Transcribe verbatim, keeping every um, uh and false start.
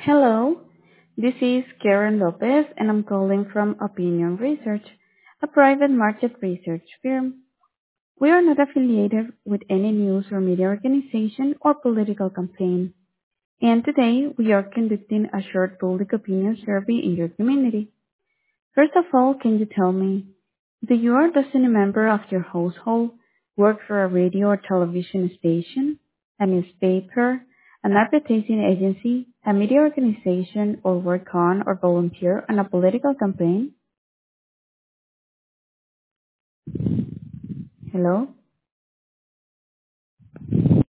Hello, this is Karen Lopez, and I'm calling from Opinion Research, a private market research firm. We are not affiliated with any news or media organization or political campaign. And today, we are conducting a short public opinion survey in your community. First of all, can you tell me, do you or does any member of your household work for a radio or television station, a newspaper, an advertising agency, a media organization, or work on or volunteer on a political campaign? Hello?